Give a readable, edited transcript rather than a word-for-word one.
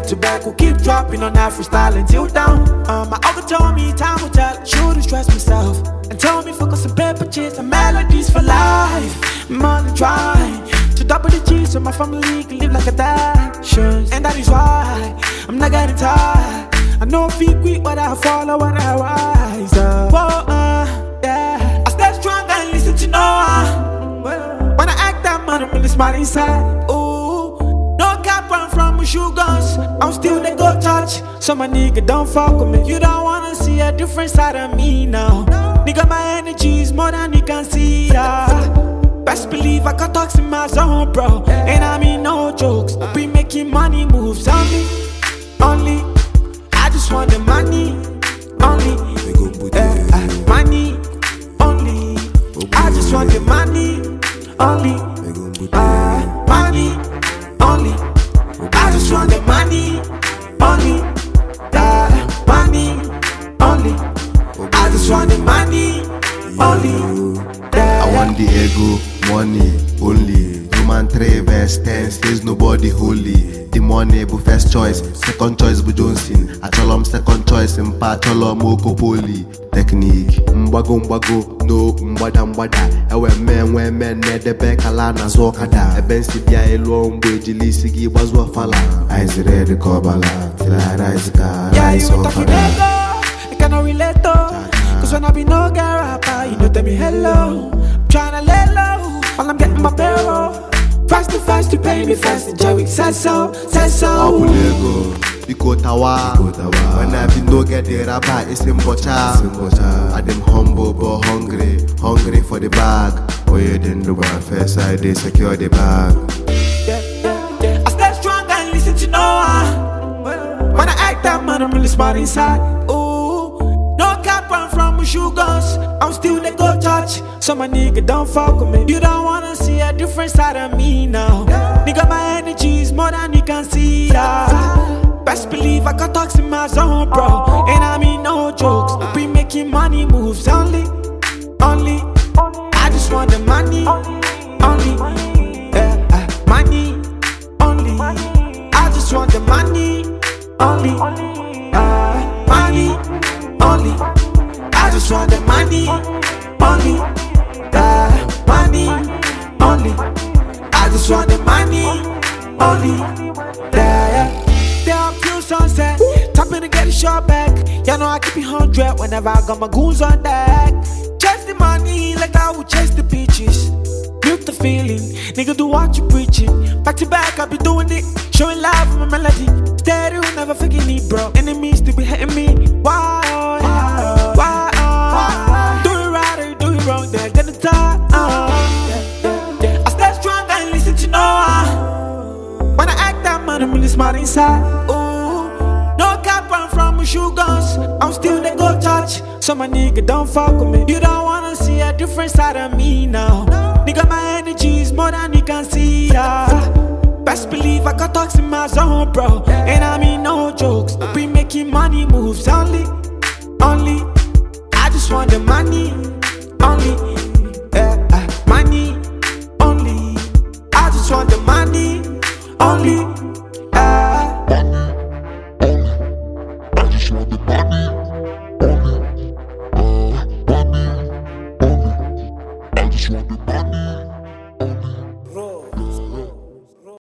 to back, we'll keep dropping on that freestyle until down. My uncle told me time will tell, I shouldn't stress myself, and told me focus on paper chase and melodies for life. I'm on the drive to double the G's so my family can live like a dad. And that is why I'm not getting tired. I know feet weak, but I follow when I rise up. Whoa, yeah. I stay strong and listen to no one. When I act that man, I'm really smart inside. Ooh, no cap run from shoe guns. I'm still the go touch. So my nigga don't fuck with me. You don't wanna see a different side of me now. Nigga, my energy is more than you can see. Best believe I got talks in my zone, bro. And I mean no jokes. We making money moves only. I just want the money only. Money only. I just want the money only. Money only. I just want the money only. Money only. I just want the money only. I want the ego, money only. Human 3 verse 10 says nobody holy. The money bu first choice, second choice bu Johnson. Acholom second choice, mpa acholom okopoli. Technique, mbago no mbada. Ewe men nedebe kala na zokada. Ebensi bia elo mbo jilisi gi bazwa fala. Eyes red kobala, till eyes ka. Yeah, you talking ego, I cannot relate though. Cause when I be no guy rapper, you know tell me hello. I'm tryna lay low, while I'm getting my payroll. Fast to pay me fast, and Jerry says so. Apulego, Biko Tawa. When I be no get the rapper, it's in Bocha. I dem humble but hungry for the bag. Oh yeah, then the one first I they secure the bag. Yeah. I stay strong and listen to no one. When I act that man, I'm really smart inside. Ooh, no cap run from shoe guns. I'm still the go touch. So my nigga don't fuck with me. You don't wanna see a different side of me now. Nigga, my energy is more than you can see. Best believe I got talks in my zone, bro. And I mean no jokes. We making money moves only. I just want the money only. Money only. I just want the money only. Money only. I just want the money only. Money only. I just want the money only. There are few sunset, tapping to get a shot back. You know I keep it 100 whenever I got my goons on deck. Chase the money like I would chase the beaches. Build the feeling, nigga do what you preaching. Back to back, I be doing it, showing love with my melody. Steady, never forget it, bro. Enemies to be hitting me. Why? Do it right or do it wrong, they're gonna die. I stay strong and listen to no one. When I act that man, I'm really smart inside. Ooh, no cap run from shoe guns. I'm still the go touch. So my nigga don't fuck with me. You don't wanna see a different side of me now. Nigga, my energy is more than you can see. Best believe I got talks in my zone, bro. And I mean no jokes. We making money moves only. I just want the money only. Money only. I just want the money only. I just want the money only. I just want the money.